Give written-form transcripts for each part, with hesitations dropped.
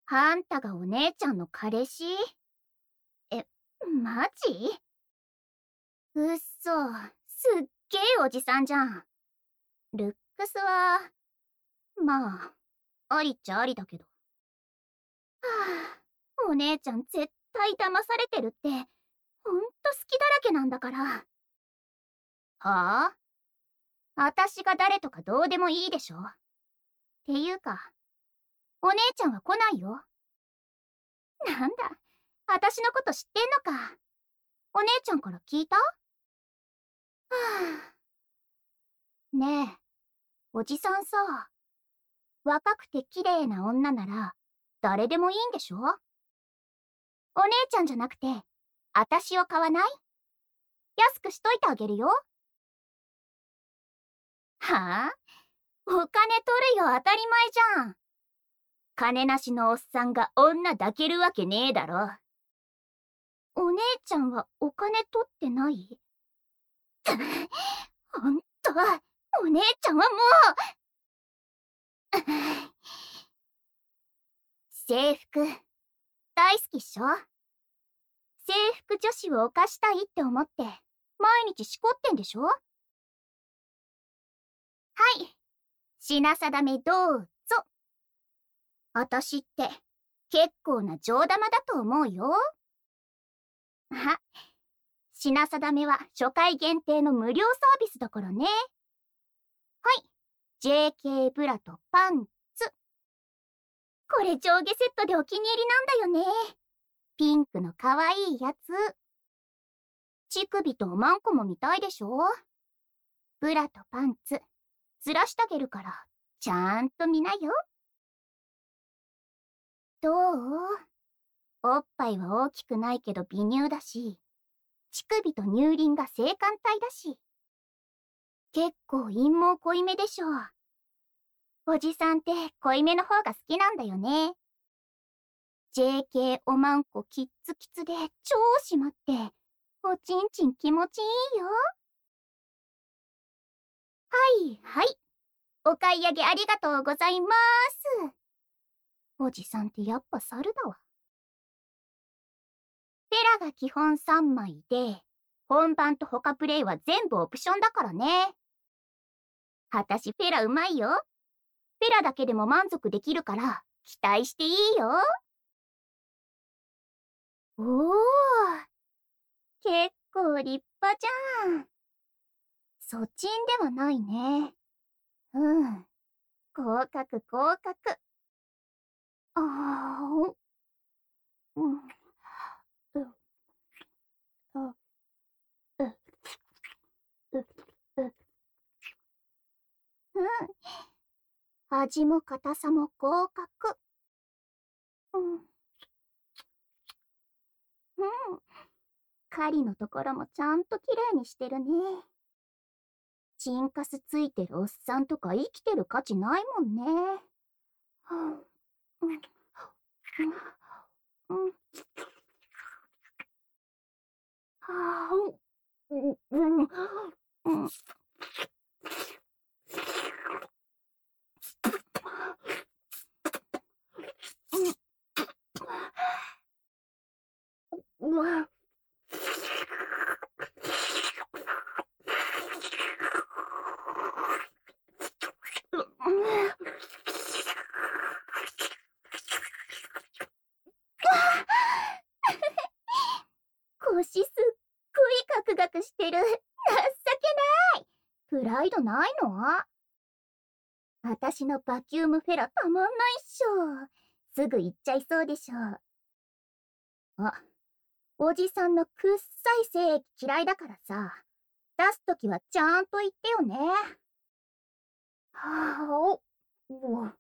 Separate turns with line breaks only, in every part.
あんたがお姉ちゃんの彼氏？え、マジ？うっそ、すっげえおじさんじゃん。ルックスは、まあ、ありっちゃありだけど。はあ、お姉ちゃん絶対騙されてるって、ほんと好きだらけなんだから。はあ？あたしが誰とかどうでもいいでしょ。っていうか、お姉ちゃんは来ないよ。なんだ、あたしのこと知ってんのか。お姉ちゃんから聞いた？はあ。ねえ、おじさんさ、若くて綺麗な女なら誰でもいいんでしょ？お姉ちゃんじゃなくて、あたしを買わない？安くしといてあげるよ。はあ？お金取るよ、当たり前じゃん。金なしのおっさんが女抱けるわけねえだろ。お姉ちゃんはお金取ってない？ほんと、お姉ちゃんはもう制服、大好きっしょ？制服女子を犯したいって思って、毎日しこってんでしょ？はい、品定めどうぞ。あたしって結構な上玉だと思うよ。あ、品定めは初回限定の無料サービスだからね。はい、JK ブラとパンツ。これ上下セットでお気に入りなんだよね。ピンクのかわいいやつ。乳首とおまんこも見たいでしょ？ブラとパンツ、ずらしてあげるから、ちゃんと見なよ。どう？おっぱいは大きくないけど微乳だし、乳首と乳輪が性感帯だし。結構陰毛濃いめでしょ。おじさんって濃いめの方が好きなんだよね。JK おまんこキッツキツで超締まって、おちんちん気持ちいいよ。はいはい。お買い上げありがとうございます。おじさんってやっぱ猿だわ。ペラが基本3枚で、本番と他プレイは全部オプションだからね。あたしペラうまいよ。ペラだけでも満足できるから期待していいよ。おお、結構立派じゃん。そっちんではないね。うん、合格合格。ああ、うん、う、う、う、う、う、うん。味も硬さも合格。うん、うん。狩りのところもちゃんと綺麗にしてるね。チンカスついてるおっさんとか生きてる価値ないもんね。はあ、うん、うん、うん、はあ、うん、うん、うん、うわ。腰すっごいガクガクしてる。情けない。プライドないの？あたしのバキュームフェラたまんないっしょ。すぐ行っちゃいそうでしょ。あ、おじさんのくっさい精液嫌いだからさ、出すときはちゃんと言ってよね。はあ、お、うわ。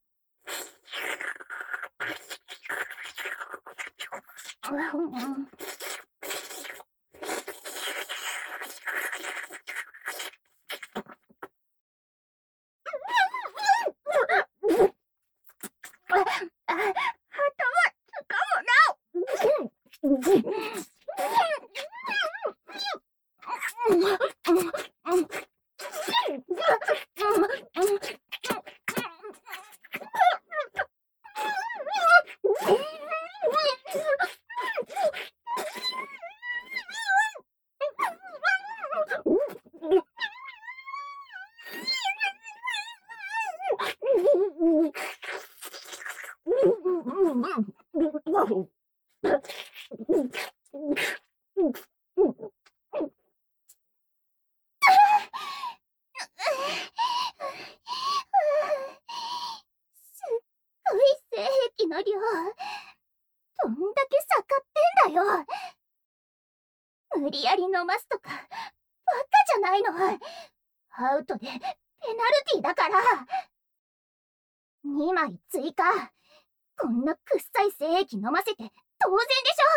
の量、どんだけ盛ってんだよ。無理やり飲ますとか、バカじゃないの。アウトでペナルティだから。2枚追加。こんなくっさい精液飲ませて当然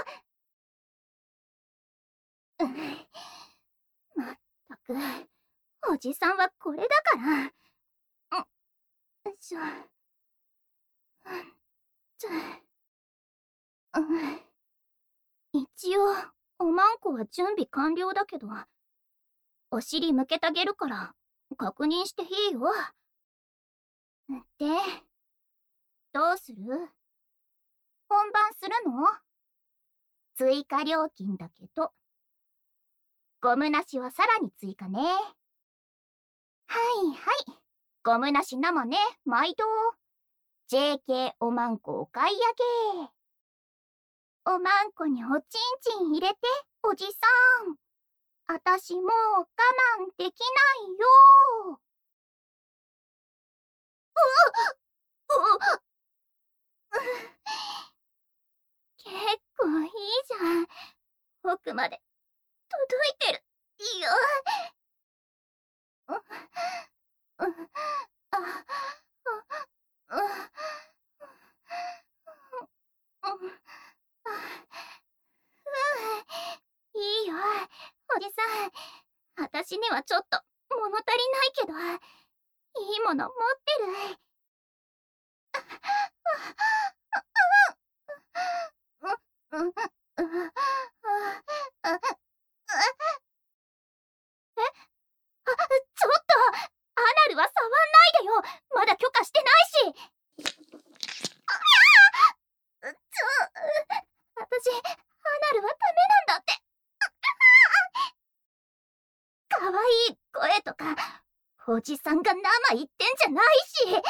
でしょ。まったく、おじさんはこれだから。一応、おまんこは準備完了だけど、お尻向けてあげるから、確認していいよ。で、どうする？本番するの？追加料金だけど。ゴムなしはさらに追加ね。はいはい。ゴムなし生ね、毎度。JK おまんこお買い上げ。おまんこにおちんちん入れて、おじさん。あたしもう我慢できないよ。結構いいじゃん。奥まで届いてる。いいよ。いいよ、おじさん。あたしにはちょっと物足りないけど、いいもの持ってる。ちょっとアナルは触んないでよ。まだ許可してないし。私、アナルはダメなんだって。かわいい声とか、おじさんが生言ってんじゃないし。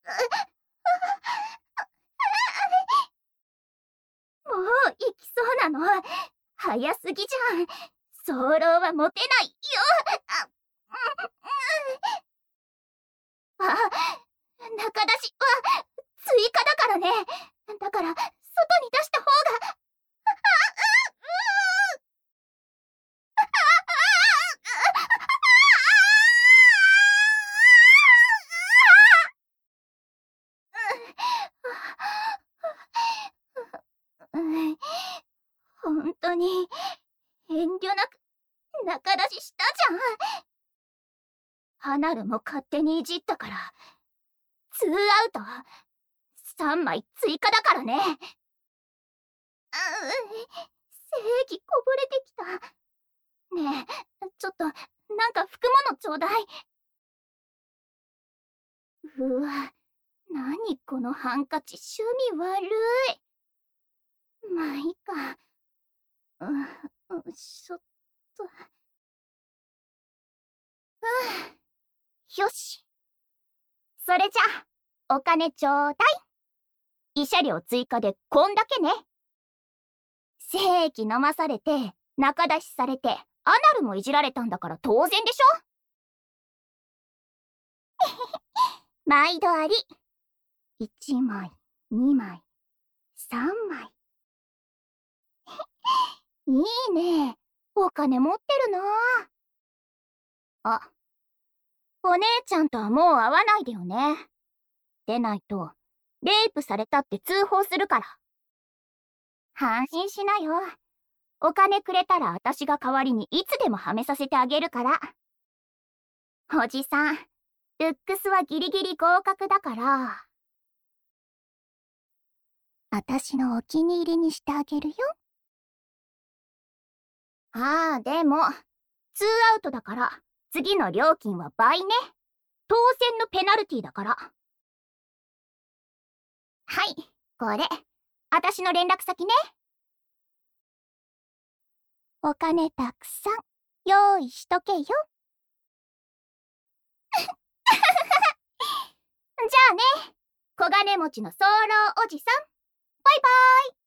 もう行きそうなの。早すぎじゃん。早漏はモテないよ。中出しは追加だからね。だから外に出した方が。本当に遠慮なく中出ししたじゃん。アナルも勝手にいじったから2アウト。3枚追加だからね。精液こぼれてきた。ねえ、ちょっとなんか拭くものちょうだい。うわ、なにこのハンカチ、趣味悪い。まあいいか。ちょっと。よし。それじゃあ、お金ちょうだい。慰謝料追加でこんだけね。精液飲まされて、中出しされて、アナルもいじられたんだから当然でしょ。毎度あり。1枚、2枚、3枚。いいね。お金持ってるな。あ、お姉ちゃんとはもう会わないでよね。でないと、レイプされたって通報するから。安心しなよ。お金くれたら私が代わりにいつでもはめさせてあげるから。おじさん、ルックスはギリギリ合格だから。私のお気に入りにしてあげるよ。ああ、でも、2アウトだから、次の料金は倍ね。当選のペナルティだから。はい、これ、私の連絡先ね。お金たくさん、用意しとけよ。じゃあね、小金持ちの早漏おじさん。バイバーイ。